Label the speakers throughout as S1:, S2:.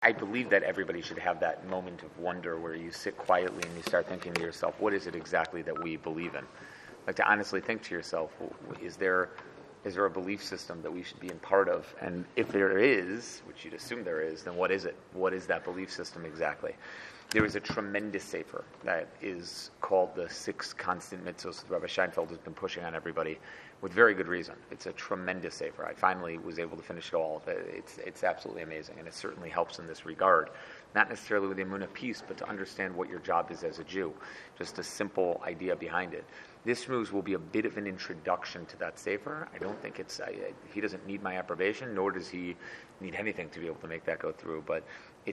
S1: I believe that everybody should have that moment of wonder where you sit quietly and you start thinking to yourself, what is it exactly that we believe in? Like to honestly think to yourself, is there a belief system that we should be in part of? And if there is, which you'd assume there is, then what is it? What is that belief system exactly? There is a tremendous sefer that is called the Six Constant Mitzvos that Rabbi Scheinfeld has been pushing on everybody with very good reason. It's a tremendous sefer. I finally was able to finish it all. It's absolutely amazing, and it certainly helps in this regard. Not necessarily with the Emunah piece, but to understand what your job is as a Jew. Just a simple idea behind it. This shmooze will be a bit of an introduction to that sefer. I don't think he doesn't need my approbation, nor does he need anything to be able to make that go through, but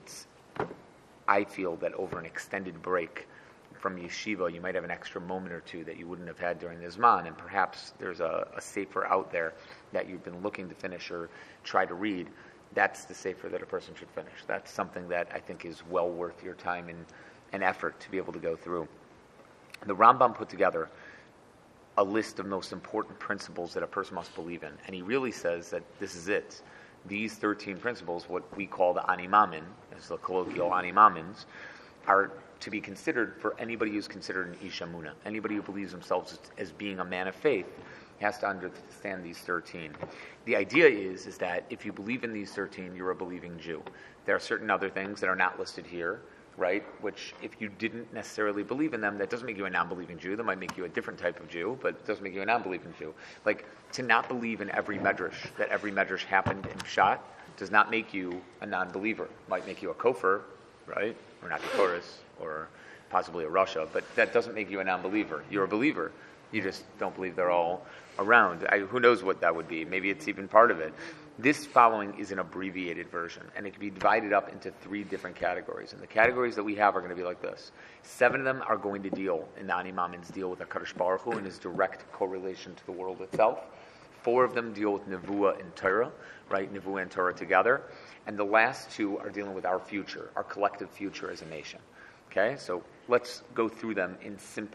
S1: I feel that over an extended break from yeshiva, you might have an extra moment or two that you wouldn't have had during the Zman, and perhaps there's a sefer out there that you've been looking to finish or try to read. That's the sefer that a person should finish. That's something that I think is well worth your time and effort to be able to go through. The Rambam put together a list of most important principles that a person must believe in, and he really says that this is it. These 13 principles, what we call the animamin, as the colloquial animamins, are to be considered for anybody who's considered an ish emunah. Anybody who believes themselves as being a man of faith has to understand these 13. The idea is that if you believe in these 13, you're a believing Jew. There are certain other things that are not listed here, right, which if you didn't necessarily believe in them, that doesn't make you a non-believing Jew. That might make you a different type of Jew, but it doesn't make you a non-believing Jew. Like, to not believe in every medrash, that every medrash happened in Pshat, does not make you a non-believer. It might make you a kofar, right, or not a Taurus, or possibly a Russia, but that doesn't make you a non-believer. You're a believer. You just don't believe they're all around. Who knows what that would be? Maybe it's even part of it. This following is an abbreviated version, and it can be divided up into 3 different categories. And the categories that we have are going to be like this. 7 of them are going to deal, in the Animamins, deal with HaKadosh Baruch Hu and his direct correlation to the world itself. 4 of them deal with Nevuah and Torah, right? Nevuah and Torah together. And the last 2 are dealing with our future, our collective future as a nation. Okay, so let's go through them in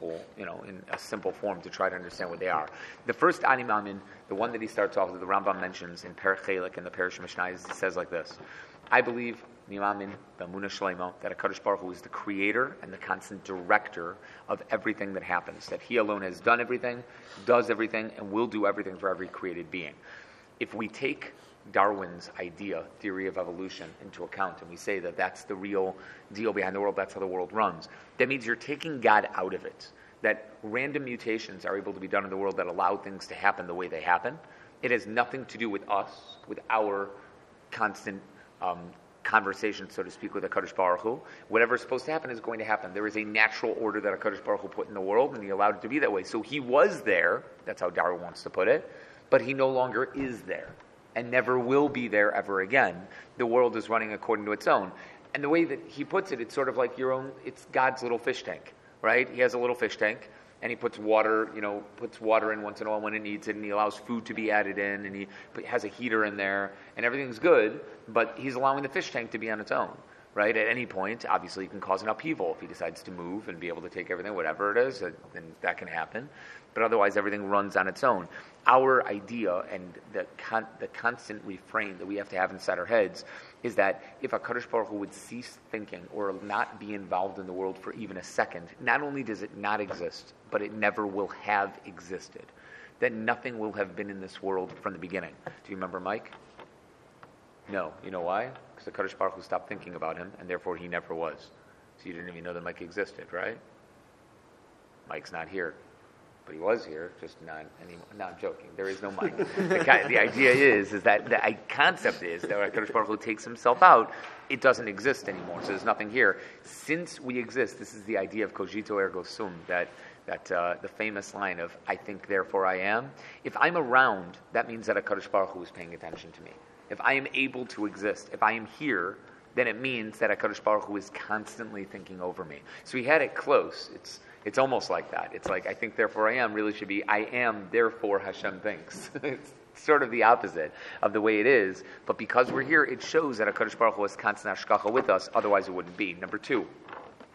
S1: a simple form to try to understand what they are. The first animamin, the one that he starts off with, the Rambam mentions in Perek Chelik in the Perish Mishnah, says like this: I believe, nimamin, b'emunah shlema, that HaKadosh Baruch Hu is the creator and the constant director of everything that happens, that he alone has done everything, does everything, and will do everything for every created being. If we take Darwin's theory of evolution, into account, and we say that that's the real deal behind the world, that's how the world runs, that means you're taking God out of it, that random mutations are able to be done in the world that allow things to happen the way they happen. It has nothing to do with us, with our constant conversation, so to speak, with HaKadosh Baruch Hu. Whatever's supposed to happen is going to happen. There is a natural order that HaKadosh Baruch Hu put in the world, and he allowed it to be that way. So he was there, that's how Darwin wants to put it, but he no longer is there, and never will be there ever again. The world is running according to its own. And the way that he puts it, it's sort of like it's God's little fish tank, right? He has a little fish tank, and he puts water in once in a while when it needs it, and he allows food to be added in, and he has a heater in there, and everything's good, but he's allowing the fish tank to be on its own, right? At any point, obviously, he can cause an upheaval if he decides to move and be able to take everything, whatever it is, then that can happen. But otherwise, everything runs on its own. Our idea and the constant refrain that we have to have inside our heads is that if HaKadosh Baruch Hu would cease thinking or not be involved in the world for even a second, not only does it not exist, but it never will have existed. That nothing will have been in this world from the beginning. Do you remember Mike? No. You know why? Because HaKadosh Baruch Hu stopped thinking about him, and therefore he never was. So you didn't even know that Mike existed, right? Mike's not here. But he was here, just not anymore. No, I'm joking. There is no Mike. The idea is that the concept is that when HaKadosh Baruch Hu takes himself out, it doesn't exist anymore. So there's nothing here. Since we exist, this is the idea of cogito ergo sum, that the famous line of "I think, therefore I am." If I'm around, that means that HaKadosh Baruch Hu is paying attention to me. If I am able to exist, if I am here, then it means that HaKadosh Baruch Hu is constantly thinking over me. So he had it close. It's almost like that. It's like, I think, therefore I am, really should be, I am, therefore Hashem thinks. It's sort of the opposite of the way it is. But because we're here, it shows that HaKadosh Baruch Hu has constant hashgacha with us, otherwise it wouldn't be. Number 2,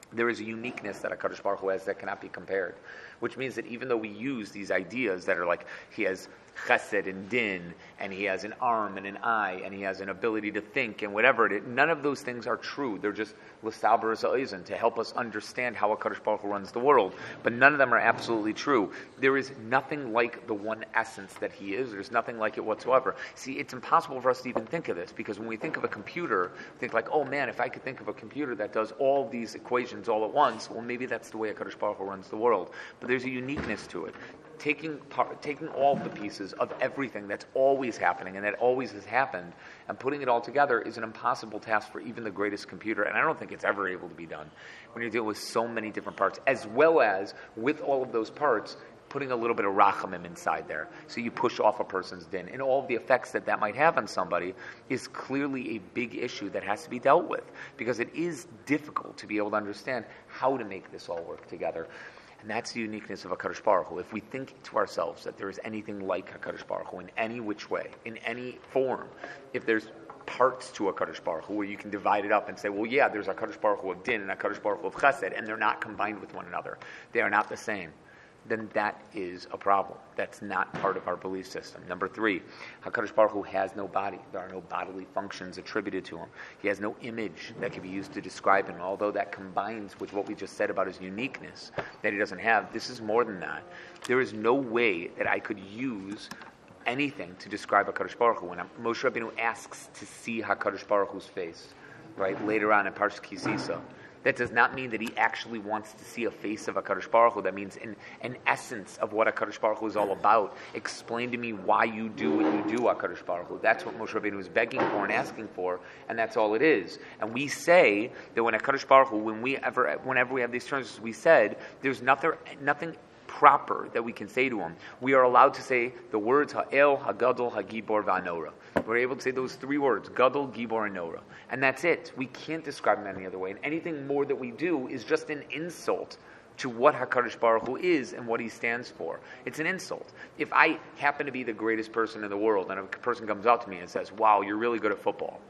S1: there is a uniqueness that HaKadosh Baruch Hu has that cannot be compared, which means that even though we use these ideas that are like, he has chesed and din, and he has an arm and an eye, and he has an ability to think, and whatever it is, none of those things are true. They're just l'saber ha'ozen, to help us understand how HaKadosh Baruch Hu runs the world, but none of them are absolutely true. There is nothing like the one essence that he is. There's nothing like it whatsoever. See, it's impossible for us to even think of this, because when we think of a computer, we think like, oh man, if I could think of a computer that does all these equations all at once, well, maybe that's the way HaKadosh Baruch Hu runs the world. But there's a uniqueness to it. Taking all of the pieces of everything that's always happening and that always has happened and putting it all together is an impossible task for even the greatest computer, and I don't think it's ever able to be done when you're dealing with so many different parts, as well as with all of those parts putting a little bit of rachamim inside there. So you push off a person's din, and all of the effects that might have on somebody is clearly a big issue that has to be dealt with, because it is difficult to be able to understand how to make this all work together. And that's the uniqueness of HaKadosh Baruch Hu. If we think to ourselves that there is anything like HaKadosh Baruch Hu in any which way, in any form, if there's parts to HaKadosh Baruch Hu where you can divide it up and say, well, yeah, there's HaKadosh Baruch Hu of din and HaKadosh Baruch Hu of chesed, and they're not combined with one another. They are not the same. Then that is a problem. That's not part of our belief system. Number 3, HaKadosh Baruch Hu has no body. There are no bodily functions attributed to him. He has no image that can be used to describe him, although that combines with what we just said about his uniqueness that he doesn't have. This is more than that. There is no way that I could use anything to describe HaKadosh Baruch Hu. When Moshe Rabbeinu asks to see HaKadosh Baruch Hu's face, right, later on in Parshas Ki Sisa, that does not mean that he actually wants to see a face of HaKadosh Baruch Hu. That means an essence of what HaKadosh Baruch Hu is all about. Explain to me why you do what you do, HaKadosh Baruch Hu. That's what Moshe Rabbeinu is begging for and asking for, and that's all it is. And we say that when HaKadosh Baruch Hu, whenever we have these terms, we said, there's nothing proper that we can say to him. We are allowed to say the words Ha'el, Hagadol, Hagibor, V'Anora. We're able to say those 3 words, Gadol, Gibor, and Nora. And that's it. We can't describe him any other way. And anything more that we do is just an insult to what HaKadosh Baruch Hu is and what he stands for. It's an insult. If I happen to be the greatest person in the world and a person comes up to me and says, wow, you're really good at football.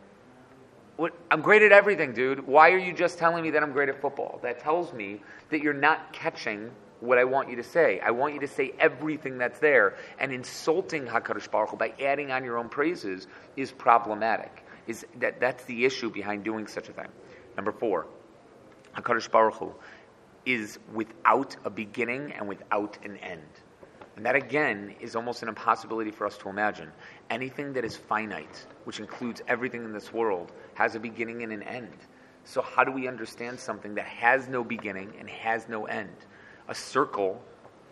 S1: I'm great at everything, dude. Why are you just telling me that I'm great at football? That tells me that you're not catching what I want you to say. I want you to say everything that's there. And insulting HaKadosh Baruch Hu by adding on your own praises is problematic. That's the issue behind doing such a thing. Number 4, HaKadosh Baruch Hu is without a beginning and without an end. And that, again, is almost an impossibility for us to imagine. Anything that is finite, which includes everything in this world, has a beginning and an end. So how do we understand something that has no beginning and has no end? A circle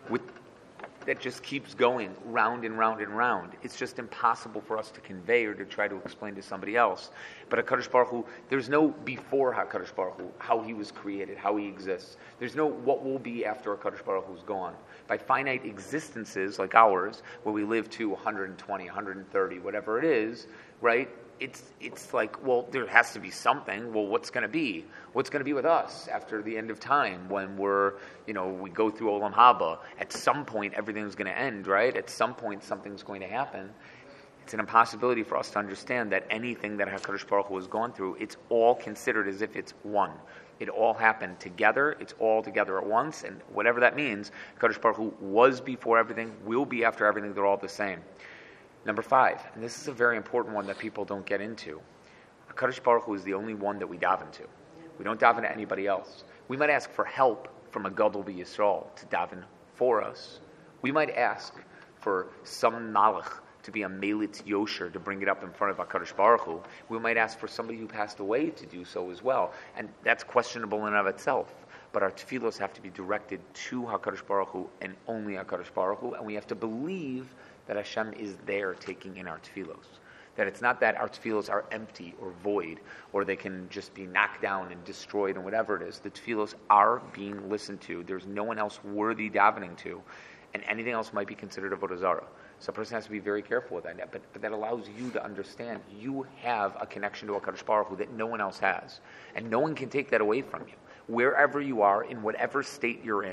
S1: that just keeps going round and round and round. It's just impossible for us to convey or to try to explain to somebody else. But HaKadosh Baruch Hu, there's no before HaKadosh Baruch Hu, how he was created, how he exists. There's no what will be after HaKadosh Baruch Hu's gone. By finite existences like ours, where we live to 120, 130, whatever it is, right? It's like, well, there has to be something. Well, what's going to be? What's going to be with us after the end of time when we go through Olam Haba? At some point, everything's going to end, right? At some point, something's going to happen. It's an impossibility for us to understand that anything that HaKadosh Baruch Hu has gone through, it's all considered as if it's one. It all happened together. It's all together at once. And whatever that means, HaKadosh Baruch Hu was before everything, will be after everything. They're all the same. Number 5, and this is a very important one that people don't get into. HaKadosh Baruch Hu is the only one that we daven to. We don't daven to anybody else. We might ask for help from a Gadol B'Yisrael to daven for us. We might ask for some malach to be a Melitz Yosher to bring it up in front of HaKadosh Baruch Hu. We might ask for somebody who passed away to do so as well. And that's questionable in and of itself. But our tefillos have to be directed to HaKadosh Baruch Hu and only HaKadosh Baruch Hu. And we have to believe that Hashem is there taking in our tefillos. That it's not that our tefillos are empty or void, or they can just be knocked down and destroyed and whatever it is. The tefillos are being listened to. There's no one else worthy davening to, and anything else might be considered avodah zarah. So a person has to be very careful with that. But that allows you to understand you have a connection to HaKadosh Baruch Hu that no one else has. And no one can take that away from you. Wherever you are, in whatever state you're in,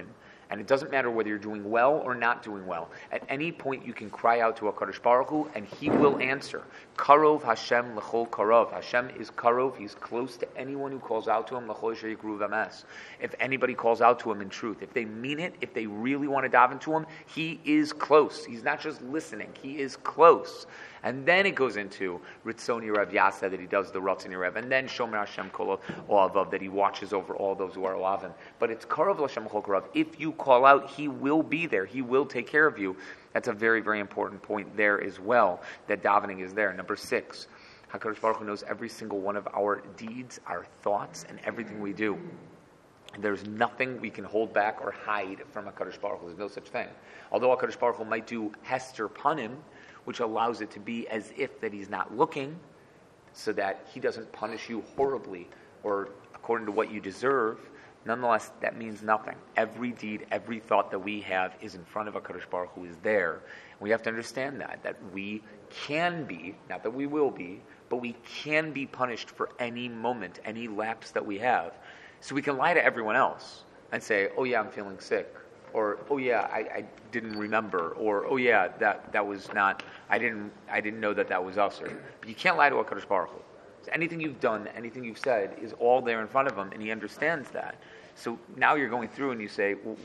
S1: And it doesn't matter whether you're doing well or not doing well. At any point, you can cry out to HaKadosh Baruch Hu, and He will answer. Karov Hashem l'chol karov. Hashem is karov. He's close to anyone who calls out to Him. L'chol she'yikru v'mes. If anybody calls out to Him in truth, if they mean it, if they really want to daven to Him, He is close. He's not just listening. He is close. And then it goes into Ritzoni Rav Yasa, that He does the Ratzoni Rav, and then Shomer Hashem Kol Oavav, that He watches over all those who are Oavim. But it's Karov L'Hashem L'chol karov. If you call out, He will be there. He will take care of you. That's a very, very important point there as well, that davening is there. Number 6, HaKadosh Baruch Hu knows every single one of our deeds, our thoughts, and everything we do. There's nothing we can hold back or hide from HaKadosh Baruch Hu. There's no such thing. Although HaKadosh Baruch Hu might do Hester Panim, which allows it to be as if that He's not looking, so that He doesn't punish you horribly or according to what you deserve, nonetheless, that means nothing. Every deed, every thought that we have is in front of HaKadosh Baruch Hu, is there. And we have to understand that we can be, not that we will be, but we can be punished for any moment, any lapse that we have. So we can lie to everyone else and say, oh yeah, I'm feeling sick. Or, oh yeah, I didn't remember. Or, oh yeah, that was not, I didn't know that was us. But you can't lie to HaKadosh Baruch Hu. So anything you've done, anything you've said is all there in front of Him, and He understands that. So now you're going through and you say, well,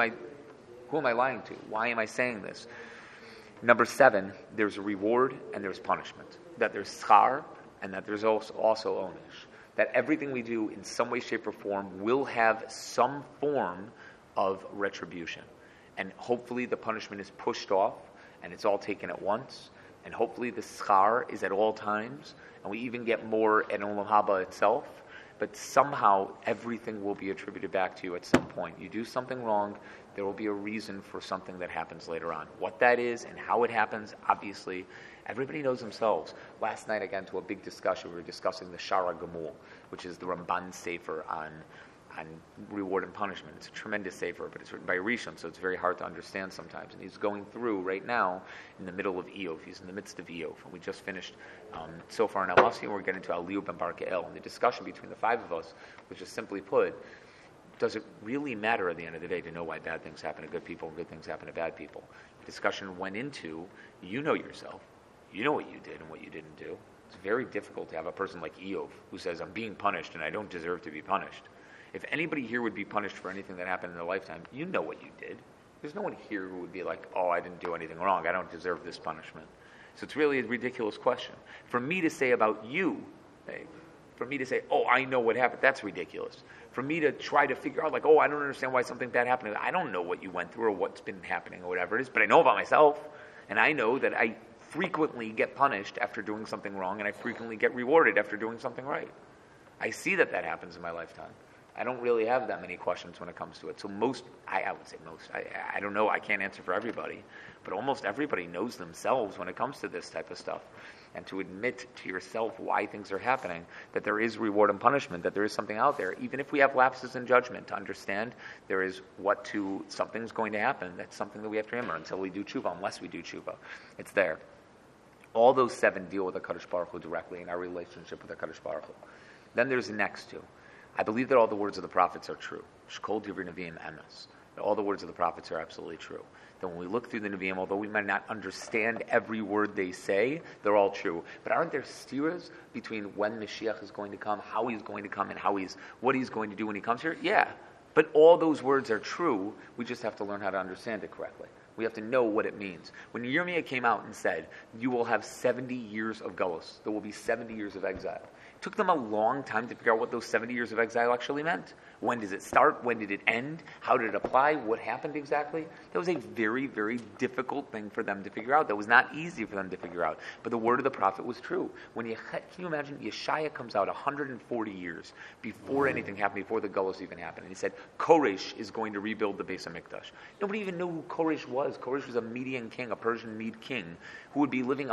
S1: who am I lying to? Why am I saying this? Number 7, there's a reward and there's punishment. That there's schar and that there's also onish. That everything we do in some way, shape, or form will have some form of retribution. And hopefully the punishment is pushed off and it's all taken at once. And hopefully the schar is at all times. And we even get more at Olam Haba itself. But somehow everything will be attributed back to you at some point. You do something wrong, there will be a reason for something that happens later on. What that is and how it happens, obviously, everybody knows themselves. Last night I got into a big discussion. We were discussing the Shara Gamul, which is the Ramban Sefer on reward and punishment. It's a tremendous sefer, but it's written by Rishon, so it's very hard to understand sometimes. And he's going through right now in the middle of Eov. He's in the midst of Eov. And we just finished so far in Elasi, and we're getting to Eliyahu ben Barkael. And the discussion between the 5 of us was just simply put, does it really matter at the end of the day to know why bad things happen to good people and good things happen to bad people? The discussion went into, you know yourself. You know what you did and what you didn't do. It's very difficult to have a person like Eov who says, I'm being punished and I don't deserve to be punished. If anybody here would be punished for anything that happened in their lifetime, you know what you did. There's no one here who would be like, oh, I didn't do anything wrong. I don't deserve this punishment. So it's really a ridiculous question. For me to say about you, for me to say, oh, I know what happened, that's ridiculous. For me to try to figure out, like, oh, I don't understand why something bad happened. I don't know what you went through or what's been happening or whatever it is, but I know about myself. And I know that I frequently get punished after doing something wrong, and I frequently get rewarded after doing something right. I see that happens in my lifetime. I don't really have that many questions when it comes to it. So I would say most, I don't know, I can't answer for everybody, but almost everybody knows themselves when it comes to this type of stuff. And to admit to yourself why things are happening, that there is reward and punishment, that there is something out there, even if we have lapses in judgment, to understand there is something's going to happen. That's something that we have to remember until we do tshuva, unless we do tshuva. It's there. All those 7 deal with HaKadosh Baruch Hu directly in our relationship with HaKadosh Baruch Hu. Then there's the next 2. I believe that all the words of the prophets are true. Shkol Divrei Nevi'im Emes. That all the words of the prophets are absolutely true. That when we look through the Nevi'im, although we might not understand every word they say, they're all true. But aren't there steers between when Mashiach is going to come, how he's going to come, and what he's going to do when he comes here? Yeah. But all those words are true. We just have to learn how to understand it correctly. We have to know what it means. When Yirmiyah came out and said, you will have 70 years of galus, there will be 70 years of exile. It took them a long time to figure out what those 70 years of exile actually meant. When does it start? When did it end? How did it apply? What happened exactly? That was a very, very difficult thing for them to figure out. That was not easy for them to figure out. But the word of the prophet was true. Can you imagine? Yeshaya comes out 140 years before anything happened, before the Gullus even happened. And he said, Koresh is going to rebuild the Beis HaMikdash. Nobody even knew who Koresh was. Koresh was a Median king, a Persian Mede king, who would be living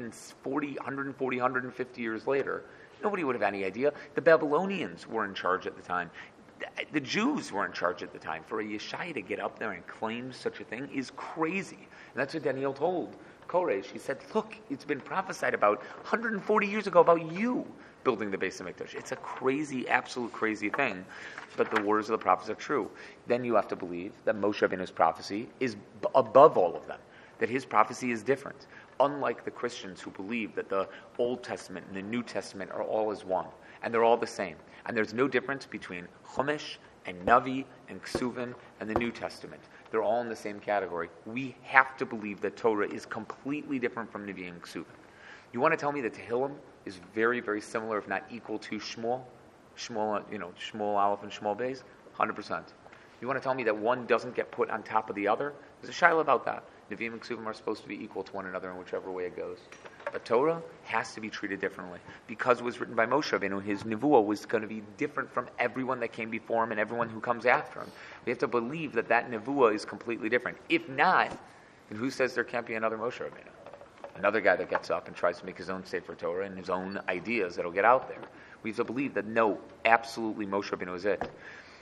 S1: 150 years later. Nobody would have any idea. The Babylonians were in charge at the time. The Jews were in charge at the time. For a Yeshaya to get up there and claim such a thing is crazy. And that's what Daniel told Koresh. He said, look, it's been prophesied about 140 years ago about you. building the Beis HaMikdash. It's a crazy, absolute crazy thing, but the words of the prophets are true. Then you have to believe that Moshe Rabbeinu's prophecy is above all of them, that his prophecy is different. Unlike the Christians who believe that the Old Testament and the New Testament are all as one, and they're all the same. And there's no difference between Chumash and Navi and Ksuvin and the New Testament. They're all in the same category. We have to believe that Torah is completely different from Navi and Ksuvin. You want to tell me that Tehillim is very, very similar, if not equal to Shmuel? Shmuel Aleph and Shmuel Beis? 100%. You want to tell me that one doesn't get put on top of the other? There's a shaila about that. Nevi'im and Ksuvim are supposed to be equal to one another in whichever way it goes. But Torah has to be treated differently. Because it was written by Moshe Rabbeinu, his Nevuah was going to be different from everyone that came before him and everyone who comes after him. We have to believe that that Nevuah is completely different. If not, then who says there can't be another Moshe Rabbeinu? Another guy that gets up and tries to make his own Sefer Torah and his own ideas that'll get out there. We have to believe that no, absolutely Moshe Rabbeinu is it.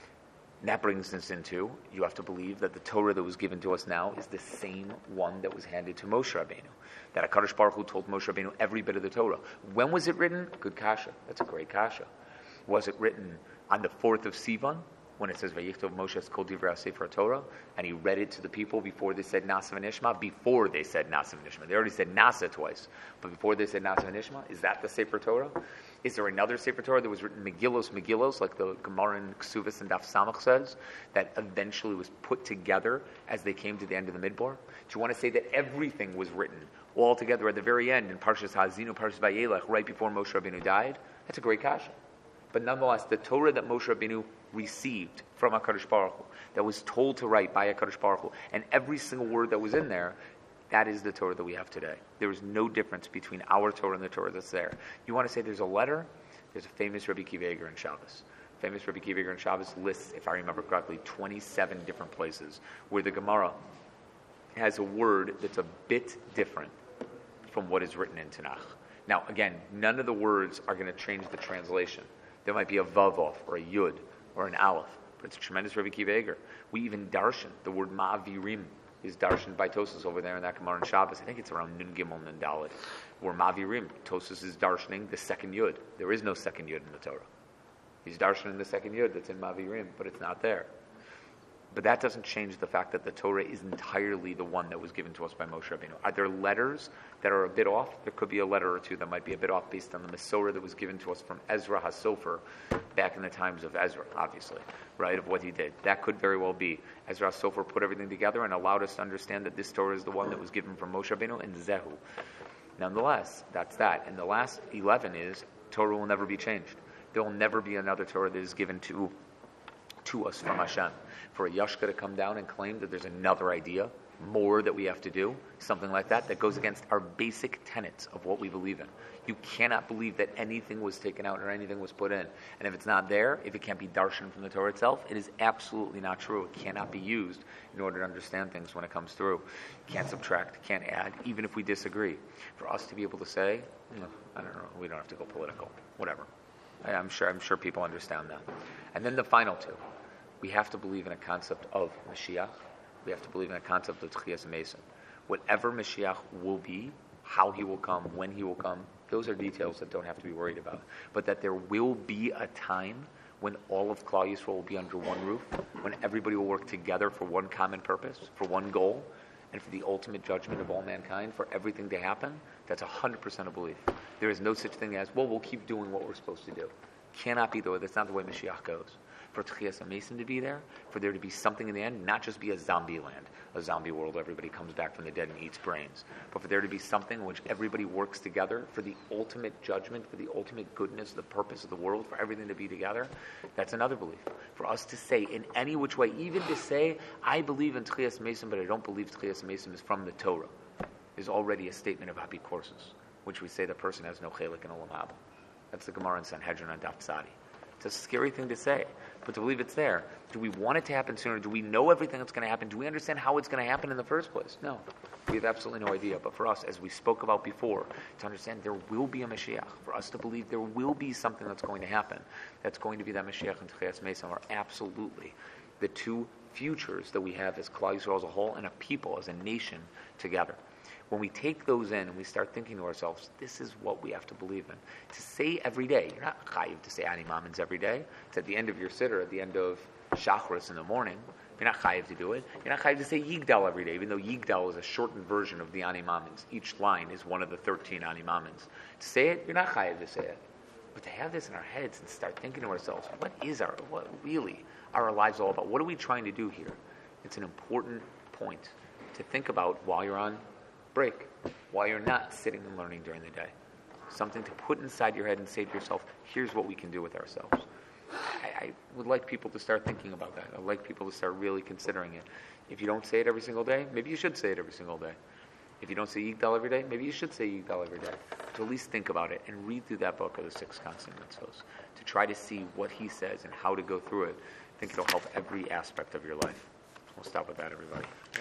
S1: And that brings us into, you have to believe that the Torah that was given to us now is the same one that was handed to Moshe Rabbeinu. That HaKadosh Baruch Hu told Moshe Rabbeinu every bit of the Torah. When was it written? Good kasha. That's a great kasha. Was it written on the 4th of Sivan, when it says, Vayichtov Moshe Kol Divrei HaSefer Torah, and he read it to the people before they said Nasa v'Nishma? Before they said Nasa v'Nishma. They already said Nasa twice. But before they said Nasa v'Nishma, is that the Sefer Torah? Is there another Sefer Torah that was written Megillos, like the Gemara in Ksuvas and Daf Samach says, that eventually was put together as they came to the end of the Midbar? Do you want to say that everything was written all together at the very end in Parshas Ha'azinu, Parshas Vayelech, right before Moshe Rabbeinu died? That's a great kasha. But nonetheless, the Torah that Moshe Rabbeinu received from HaKadosh Baruch Hu, that was told to write by HaKadosh Baruch Hu, and every single word that was in there, that is the Torah that we have today. There is no difference between our Torah and the Torah that's there. You want to say there's a letter? There's a famous Rabbi Akiva Eiger in Shabbos. Famous Rabbi Akiva Eiger in Shabbos lists, if I remember correctly, 27 different places where the Gemara has a word that's a bit different from what is written in Tanakh. Now, again, none of the words are going to change the translation. There might be a vav off, or a yud, or an aleph, but it's a tremendous Rabbi Akiva Eiger. We even darshan, the word ma'avirim, is darshan by Tosas over there in that Gemara in Shabbos. I think it's around Nun Gimel Nun Dalet. Or Mavirim. Tosas is darshaning the second Yud. There is no second Yud in the Torah. He's darshaning the second Yud that's in Mavirim, but it's not there. But that doesn't change the fact that the Torah is entirely the one that was given to us by Moshe Rabbeinu. Are there letters that are a bit off? There could be a letter or two that might be a bit off based on the Masorah that was given to us from Ezra HaSofer back in the times of Ezra, obviously, right, of what he did. That could very well be. Ezra HaSofer put everything together and allowed us to understand that this Torah is the one that was given from Moshe Rabbeinu in Zehu. Nonetheless, that's that. And the last 11 is, Torah will never be changed. There will never be another Torah that is given to us from Hashem. For a Yashka to come down and claim that there's another idea, more that we have to do, something like that, that goes against our basic tenets of what we believe in. You cannot believe that anything was taken out or anything was put in. And if it's not there, if it can't be darshan from the Torah itself, it is absolutely not true. It cannot be used in order to understand things when it comes through. Can't subtract, can't add, even if we disagree. For us to be able to say, I don't know, we don't have to go political, whatever. I'm sure people understand that. And then the final two. We have to believe in a concept of Mashiach. We have to believe in a concept of Tchias Mason. Whatever Mashiach will be, how he will come, when he will come, those are details that don't have to be worried about. But that there will be a time when all of Klal Yisrael will be under one roof, when everybody will work together for one common purpose, for one goal, and for the ultimate judgment of all mankind, for everything to happen, that's 100% a belief. There is no such thing as, well, we'll keep doing what we're supposed to do. Cannot be the way. That's not the way Mashiach goes. For Tchias Mason to be there, for there to be something in the end, not just be a zombie land, a zombie world where everybody comes back from the dead and eats brains, but for there to be something in which everybody works together for the ultimate judgment, for the ultimate goodness, the purpose of the world, for everything to be together, that's another belief. For us to say in any which way, even to say, I believe in Tchias Mason, but I don't believe Tchias Mason is from the Torah, is already a statement of Happy Courses, which we say the person has no chelik in Olam Haba. That's the Gemara in Sanhedrin on Daf Tzadi. It's a scary thing to say, but to believe it's there. Do we want it to happen sooner? Do we know everything that's going to happen? Do we understand how it's going to happen in the first place? No. We have absolutely no idea. But for us, as we spoke about before, to understand there will be a Mashiach, for us to believe there will be something that's going to happen, that's going to be that Mashiach and Tchias Mason are absolutely the two futures that we have as Klal Yisrael as a whole and a people, as a nation together. when we take those in and we start thinking to ourselves, this is what we have to believe in. To say every day, you're not chayiv to say Ani Mamins every day. It's at the end of your siddur, at the end of Shachris in the morning. You're not chayiv to do it. You're not chayiv to say Yigdal every day, even though Yigdal is a shortened version of the Ani Mamins. Each line is one of the 13 Ani Mamins. To say it, you're not chayiv to say it. But to have this in our heads and start thinking to ourselves, what really are our lives all about? What are we trying to do here? It's an important point to think about while you're on break, while you're not sitting and learning during the day. Something to put inside your head and say to yourself, here's what we can do with ourselves. I would like people to start thinking about that. I'd like people to start really considering it. If you don't say it every single day, maybe you should say it every single day. If you don't say Yigdal every day, maybe you should say Yigdal every day. To at least think about it and read through that book of the 6 constant mitzvos to try to see what he says and how to go through it. I think it'll help every aspect of your life. We'll stop with that, everybody.